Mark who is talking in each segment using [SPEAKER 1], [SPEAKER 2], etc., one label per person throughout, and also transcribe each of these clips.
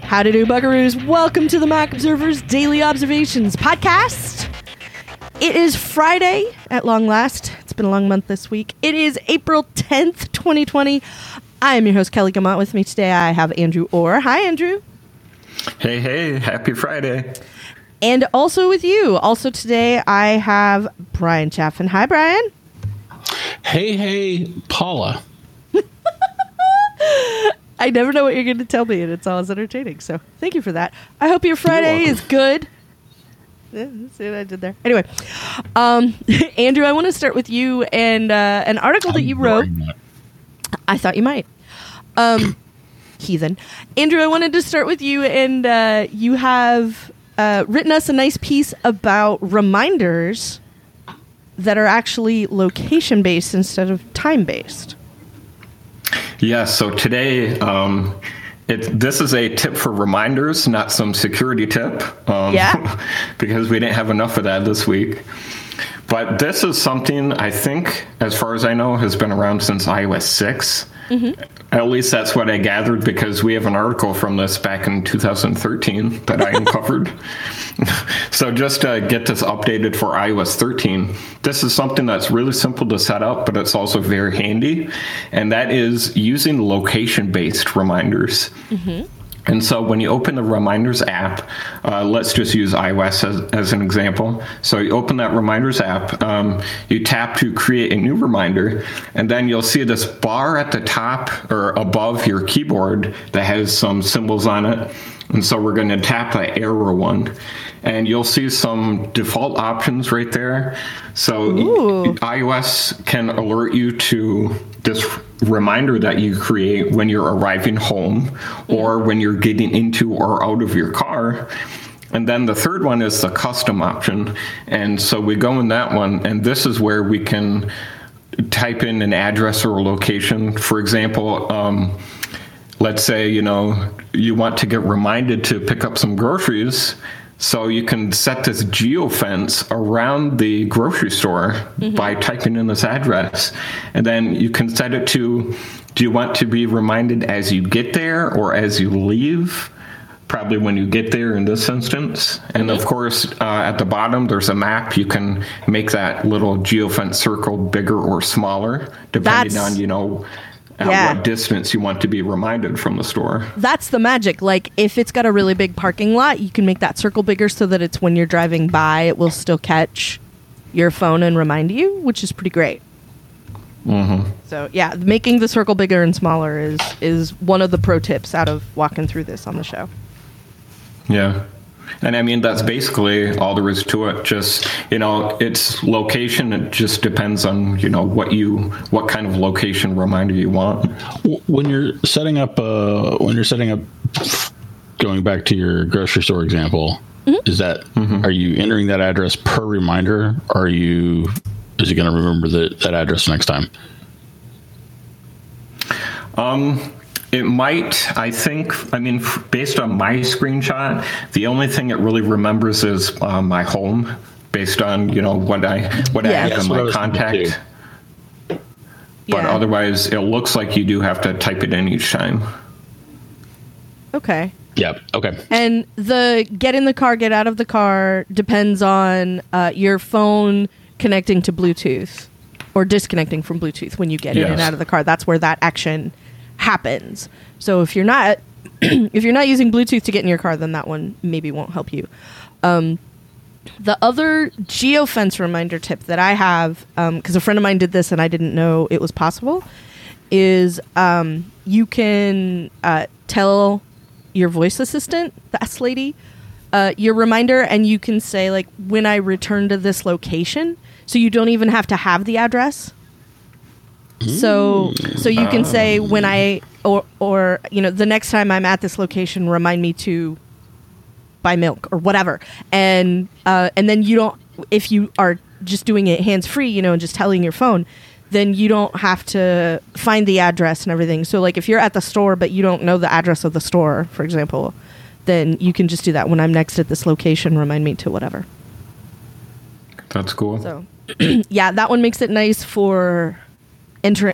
[SPEAKER 1] Howdy do, buckaroos. Welcome to the Mac Observer's Daily Observations podcast. It is Friday at long last. It's been a long month this week. It is April 10th, 2020. I am your host, Kelly Gamont. With me today, I have Andrew Orr. Hi, Andrew.
[SPEAKER 2] Hey, happy Friday.
[SPEAKER 1] And also with you. Also today, I have Brian Chaffin. Hi, Brian.
[SPEAKER 3] Hey, Paula.
[SPEAKER 1] I never know what you're going to tell me, and it's always entertaining. So thank you for that. I hope your Friday is good. Yeah, see what I did there. Anyway, Andrew, I want to start with you and an article that you wrote. I thought you might. Heathen. Andrew, I wanted to start with you, and you have written us a nice piece about reminders that are actually location-based instead of time-based.
[SPEAKER 2] Yeah, so today, this is a tip for reminders, not some security tip. Because we didn't have enough of that this week. But this is something I think, as far as I know, has been around since iOS 6. Mm-hmm. At least that's what I gathered, because we have an article from this back in 2013 that I uncovered. So just to get this updated for iOS 13, this is something that's really simple to set up, but it's also very handy. And that is using location-based reminders. Mm-hmm. And so when you open the Reminders app, let's just use iOS as an example. So you open that Reminders app, you tap to create a new reminder, and then you'll see this bar at the top or above your keyboard that has some symbols on it. And so we're going to tap the arrow one, and you'll see some default options right there. So iOS can alert you to this reminder that you create when you're arriving home or when you're getting into or out of your car. And then the third one is the custom option. And so we go in that one, and this is where we can type in an address or a location. For example, let's say, you want to get reminded to pick up some groceries. So you can set this geofence around the grocery store by typing in this address. And then you can set it to, do you want to be reminded as you get there or as you leave? Probably when you get there in this instance. And of course, at the bottom, there's a map. You can make that little geofence circle bigger or smaller, depending on, what distance you want to be reminded from the store.
[SPEAKER 1] That's the magic. Like, if it's got a really big parking lot, you can make that circle bigger so that it's when you're driving by, it will still catch your phone and remind you, which is pretty great. Mm-hmm. So, yeah, making the circle bigger and smaller is one of the pro tips out of walking through this on the show.
[SPEAKER 2] Yeah. And I mean, that's basically all there is to it. Just, it's location. It just depends on, what kind of location reminder you want.
[SPEAKER 3] When you're setting up, going back to your grocery store example, is that, are you entering that address per reminder? Or is it going to remember that address next time?
[SPEAKER 2] It might, I think, based on my screenshot, the only thing it really remembers is my home, based on, what I have in my contact. But otherwise, it looks like you do have to type it in each time.
[SPEAKER 1] Okay.
[SPEAKER 3] Yeah, okay.
[SPEAKER 1] And the get in the car, get out of the car depends on your phone connecting to Bluetooth or disconnecting from Bluetooth when you get in and out of the car. That's where that action happens. So if you're not using Bluetooth to get in your car, then that one maybe won't help you. The other geofence reminder tip that I have, because a friend of mine did this and I didn't know it was possible, is you can tell your voice assistant, the S lady, your reminder, and you can say, like, when I return to this location, so you don't even have to have the address. So you can say when I or the next time I'm at this location, remind me to buy milk or whatever, and then you don't, if you are just doing it hands free, and just telling your phone, then you don't have to find the address and everything. So like if you're at the store but you don't know the address of the store, for example, then you can just do that. When I'm next at this location, remind me to whatever.
[SPEAKER 2] That's cool.
[SPEAKER 1] So yeah, that one makes it nice for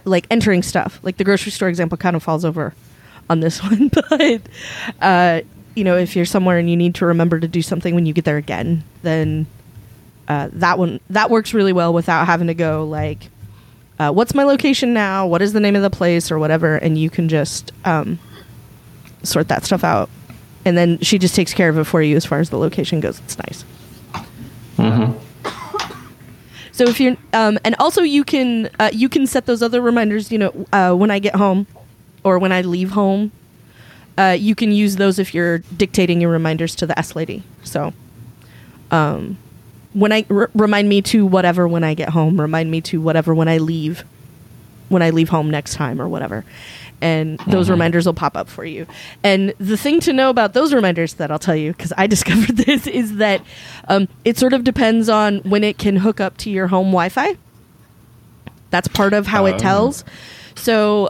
[SPEAKER 1] entering stuff. Like the grocery store example kind of falls over on this one, but if you're somewhere and you need to remember to do something when you get there again, then that works really well without having to go like, what's my location now? What is the name of the place or whatever? And you can just sort that stuff out. And then she just takes care of it for you as far as the location goes. It's nice.
[SPEAKER 2] Mm-hmm.
[SPEAKER 1] So if you're, and also you can set those other reminders, when I get home or when I leave home, you can use those if you're dictating your reminders to the S Lady. So, when I remind me to whatever when I get home, remind me to whatever when I leave home next time or whatever. And those reminders will pop up for you. And the thing to know about those reminders that I'll tell you, because I discovered this, is that it sort of depends on when it can hook up to your home Wi-Fi. That's part of how it tells. So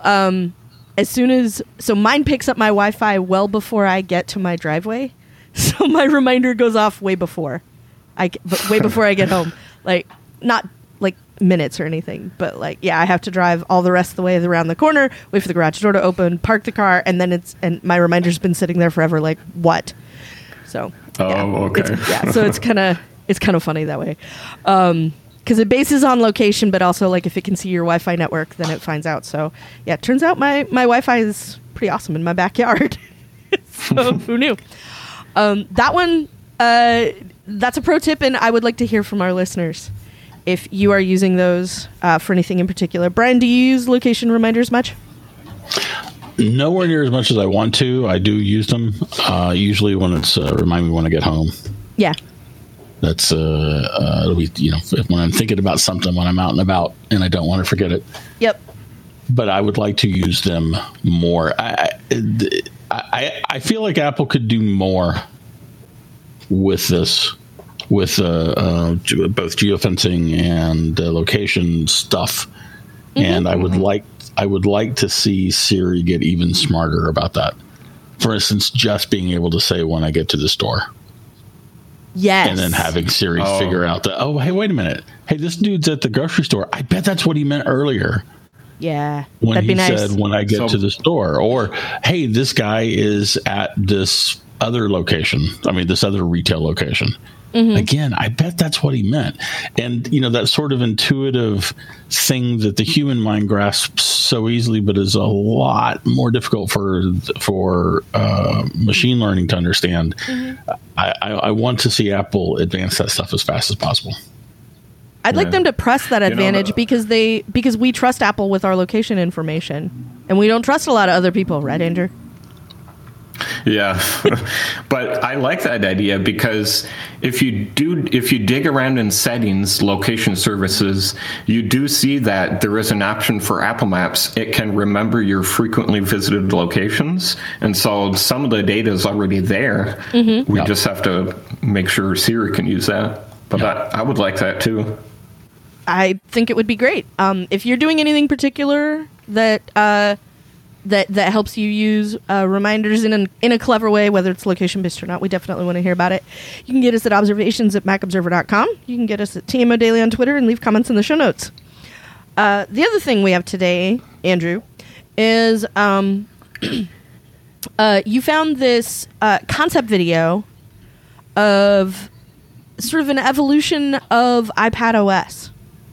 [SPEAKER 1] so mine picks up my Wi-Fi well before I get to my driveway. So my reminder goes off way before I get home. Like, not like minutes or anything, but like, yeah, I have to drive all the rest of the way around the corner, wait for the garage door to open, park the car, and then and my reminder's been sitting there forever. Like, what? So
[SPEAKER 2] okay.
[SPEAKER 1] So it's kind of funny that way, because it bases on location, but also like if it can see your Wi-Fi network, then it finds out. So yeah, it turns out my Wi-Fi is pretty awesome in my backyard. So who knew? That one, that's a pro tip, and I would like to hear from our listeners if you are using those for anything in particular. Brian, do you use location reminders much?
[SPEAKER 3] Nowhere near as much as I want to. I do use them, usually when it's remind me when I get home.
[SPEAKER 1] Yeah.
[SPEAKER 3] That's, it'll be, when I'm thinking about something when I'm out and about and I don't want to forget it.
[SPEAKER 1] Yep.
[SPEAKER 3] But I would like to use them more. I feel like Apple could do more with this, with both geofencing and location stuff. And I would like to see Siri get even smarter about that. For instance, just being able to say when I get to the store.
[SPEAKER 1] Yes.
[SPEAKER 3] And then having Siri figure out that, hey, wait a minute. Hey, this dude's at the grocery store. I bet that's what he meant earlier.
[SPEAKER 1] Yeah.
[SPEAKER 3] When
[SPEAKER 1] that'd
[SPEAKER 3] he
[SPEAKER 1] be nice.
[SPEAKER 3] said, when I get to the store. Or, hey, this guy is at this other location. I mean, this other retail location. Mm-hmm. Again, I bet that's what he meant. And, that sort of intuitive thing that the human mind grasps so easily, but is a lot more difficult for machine learning to understand. Mm-hmm. I want to see Apple advance that stuff as fast as possible.
[SPEAKER 1] I'd like them to press that advantage because we trust Apple with our location information, and we don't trust a lot of other people, right, Andrew?
[SPEAKER 2] Yeah, but I like that idea because if you dig around in settings, location services, you do see that there is an option for Apple Maps. It can remember your frequently visited locations, and so some of the data is already there. Mm-hmm. We just have to make sure Siri can use that. But I would like that too.
[SPEAKER 1] I think it would be great. If you're doing anything particular that helps you use reminders in a clever way, whether it's location-based or not, we definitely want to hear about it. You can get us at observations@macobserver.com. You can get us at TMO Daily on Twitter and leave comments in the show notes. The other thing we have today, Andrew, is you found this concept video of sort of an evolution of iPad OS.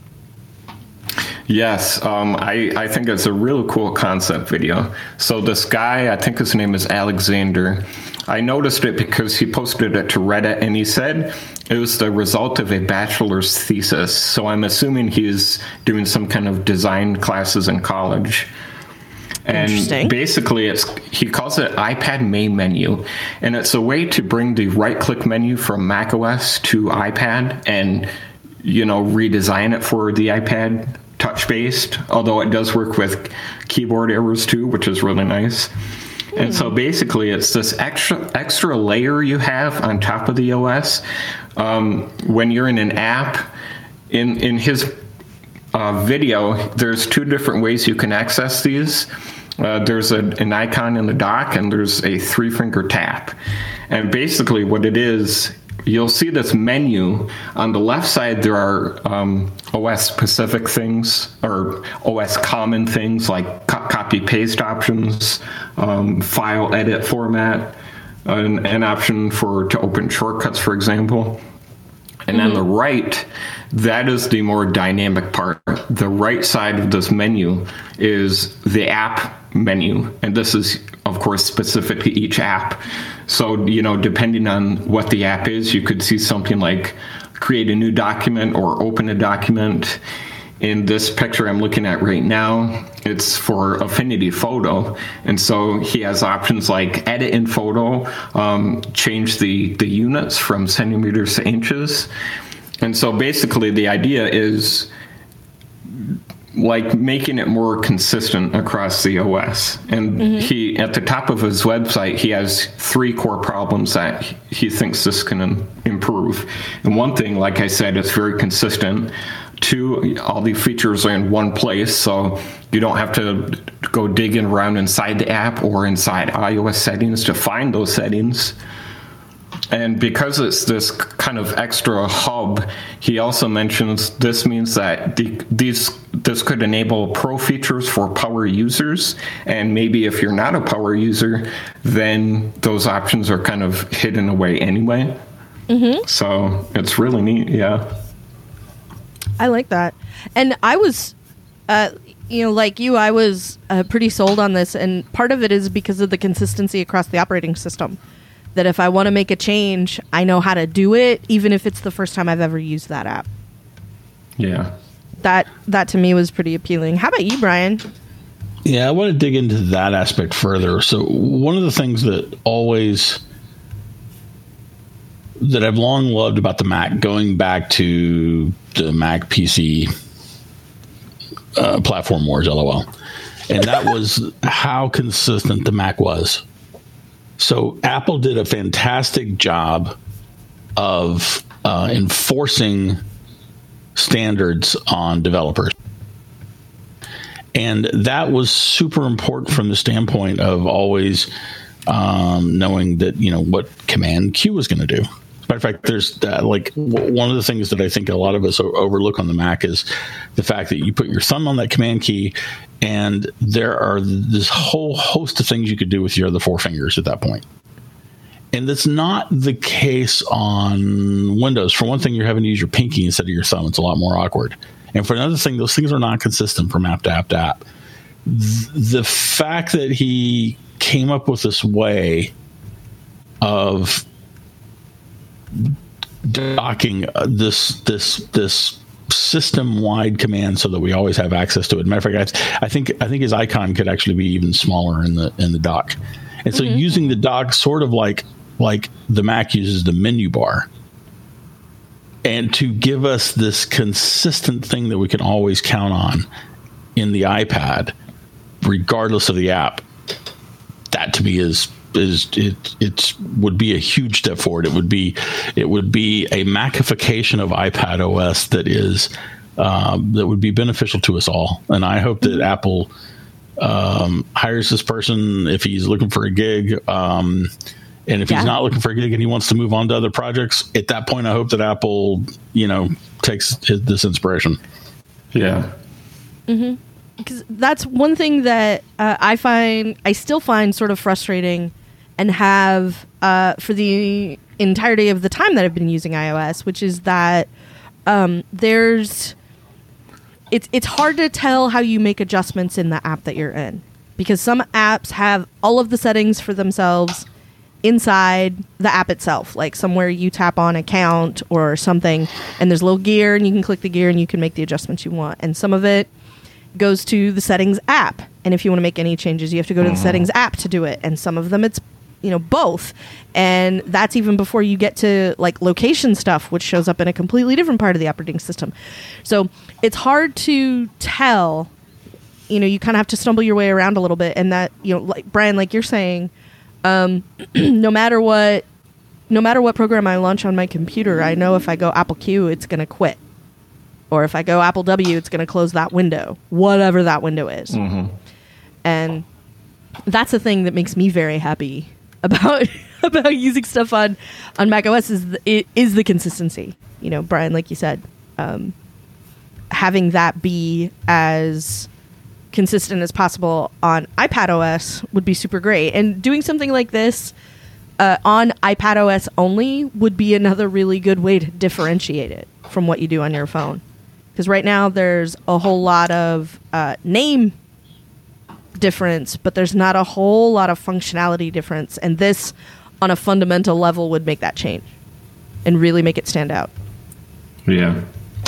[SPEAKER 2] Yes, I think it's a really cool concept video. So this guy, I think his name is Alexander. I noticed it because he posted it to Reddit, and he said it was the result of a bachelor's thesis. So I'm assuming he's doing some kind of design classes in college. And basically, he calls it iPad main menu, and it's a way to bring the right-click menu from macOS to iPad and, redesign it for the iPad touch-based, although it does work with keyboard errors too, which is really nice. And so basically, it's this extra layer you have on top of the OS. When you're in an app, in his video, there's two different ways you can access these. There's an icon in the dock, and there's a 3-finger tap. And basically what it is, you'll see this menu. On the left side, there are OS-specific things, or OS common things, like copy-paste options, file edit format, an option to open shortcuts, for example. And on the right, that is the more dynamic part. The right side of this menu is the app menu. And this is, of course, specific to each app. So, depending on what the app is, you could see something like create a new document or open a document. In this picture I'm looking at right now, it's for Affinity Photo. And so he has options like edit in photo, change the units from centimeters to inches. And so basically the idea is like making it more consistent across the OS. And he, at the top of his website, he has 3 core problems that he thinks this can improve. And one thing, like I said, it's very consistent. 2, all the features are in one place, so you don't have to go digging around inside the app or inside iOS settings to find those settings. And because it's this kind of extra hub, he also mentions this means that this could enable pro features for power users. And maybe if you're not a power user, then those options are kind of hidden away anyway. So it's really neat, yeah.
[SPEAKER 1] I like that. And I was, like you, I was pretty sold on this. And part of it is because of the consistency across the operating system. That if I want to make a change, I know how to do it, even if it's the first time I've ever used that app.
[SPEAKER 2] Yeah.
[SPEAKER 1] That to me was pretty appealing. How about you, Brian?
[SPEAKER 3] Yeah, I want to dig into that aspect further. So one of the things that I've long loved about the Mac, going back to the Mac PC platform wars, LOL, and that was how consistent the Mac was. So Apple did a fantastic job of enforcing standards on developers. And that was super important from the standpoint of always knowing that, what Command Q was going to do. Matter of fact, there's one of the things that I think a lot of us overlook on the Mac is the fact that you put your thumb on that Command key, and there are this whole host of things you could do with your other 4 fingers at that point. And that's not the case on Windows. For one thing, you're having to use your pinky instead of your thumb. It's a lot more awkward. And for another thing, those things are not consistent from app to app to app. The fact that he came up with this way of docking this system-wide command so that we always have access to it. Matter of fact, I think his icon could actually be even smaller in the dock. And so using the dock sort of like the Mac uses the menu bar, and to give us this consistent thing that we can always count on in the iPad, regardless of the app, that to me it would be a huge step forward. It would be a Macification of iPad OS that would be beneficial to us all. And I hope that Apple hires this person if he's looking for a gig. And if he's not looking for a gig and he wants to move on to other projects, at that point, I hope that Apple, takes this inspiration.
[SPEAKER 2] Yeah.
[SPEAKER 1] Mm-hmm. Because that's one thing that I still find sort of frustrating and have for the entirety of the time that I've been using iOS, which is that it's hard to tell how you make adjustments in the app that you're in, because some apps have all of the settings for themselves inside the app itself, like somewhere you tap on account or something, and there's a little gear and you can click the gear and you can make the adjustments you want. And some of it goes to the settings app, and if you want to make any changes, you have to go to the settings app to do it. And some of them it's both, and that's even before you get to like location stuff, which shows up in a completely different part of the operating system. So it's hard to tell. You kind of have to stumble your way around a little bit, and that like Brian, like you're saying, no matter what program I launch on my computer, I know if I go Apple Q, it's going to quit. Or if I go Apple W, it's going to close that window, whatever that window is. Mm-hmm. And that's the thing that makes me very happy about using stuff on Mac OS is the consistency. Brian, like you said, having that be as consistent as possible on iPad OS would be super great. And doing something like this on iPadOS only would be another really good way to differentiate it from what you do on your phone. Because right now there's a whole lot of name difference, but there's not a whole lot of functionality difference. And this, on a fundamental level, would make that change and really make it stand out.
[SPEAKER 2] Yeah.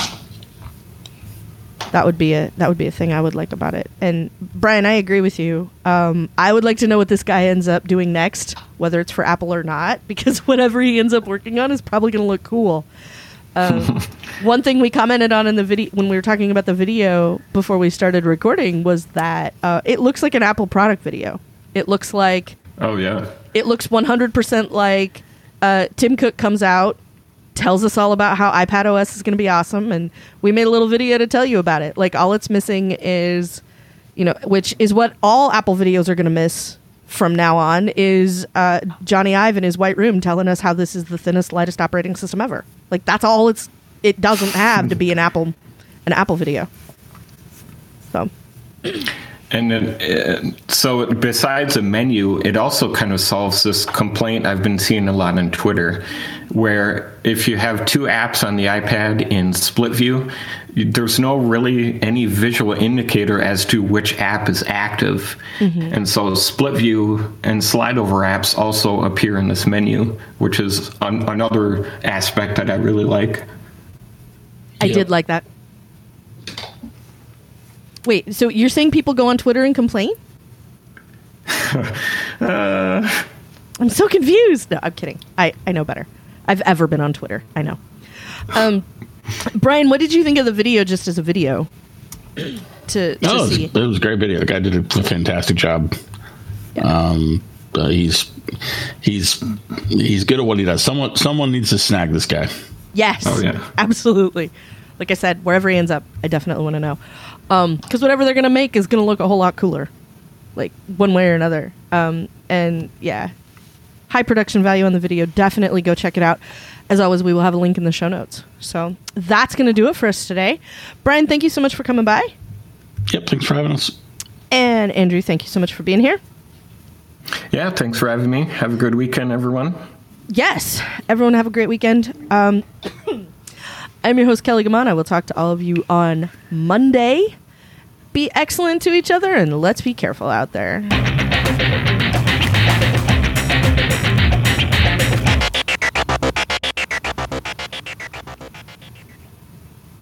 [SPEAKER 1] That would be a thing I would like about it. And Brian, I agree with you. I would like to know what this guy ends up doing next, whether it's for Apple or not, because whatever he ends up working on is probably going to look cool. One thing we commented on in the video when we were talking about the video before we started recording was that it looks like an Apple product video. It looks like it looks 100% like Tim Cook comes out, tells us all about how iPadOS is going to be awesome, and we made a little video to tell you about it. Like, all it's missing is, which is what all Apple videos are going to miss from now on, is Johnny Ive in his white room telling us how this is the thinnest, lightest operating system ever. Like, that's all it doesn't have to be an Apple video. So.
[SPEAKER 2] And then, so besides a menu, it also kind of solves this complaint I've been seeing a lot on Twitter, where if you have two apps on the iPad in split view, there's no really any visual indicator as to which app is active. Mm-hmm. And so split view and slide over apps also appear in this menu, which is another aspect that I really like.
[SPEAKER 1] I did like that. Wait, so you're saying people go on Twitter and complain? I'm so confused. No, I'm kidding. I know better. I've ever been on Twitter. I know. Brian, what did you think of the video just as a video? To see?
[SPEAKER 3] It was a great video. The guy did a fantastic job. Yeah. He's good at what he does. Someone needs to snag this guy.
[SPEAKER 1] Yes. Oh, yeah. Absolutely. Like I said, wherever he ends up, I definitely want to know. Because whatever they're going to make is going to look a whole lot cooler, like one way or another. And yeah, high production value on the video. Definitely go check it out. As always, we will have a link in the show notes. So that's going to do it for us today. Brian, thank you so much for coming by.
[SPEAKER 3] Yep, thanks for having us.
[SPEAKER 1] And Andrew, thank you so much for being here.
[SPEAKER 2] Yeah, thanks for having me. Have a good weekend, everyone.
[SPEAKER 1] Yes, everyone have a great weekend. I'm your host, Kelly Gaman. I will talk to all of you on Monday. Be excellent to each other, and let's be careful out there.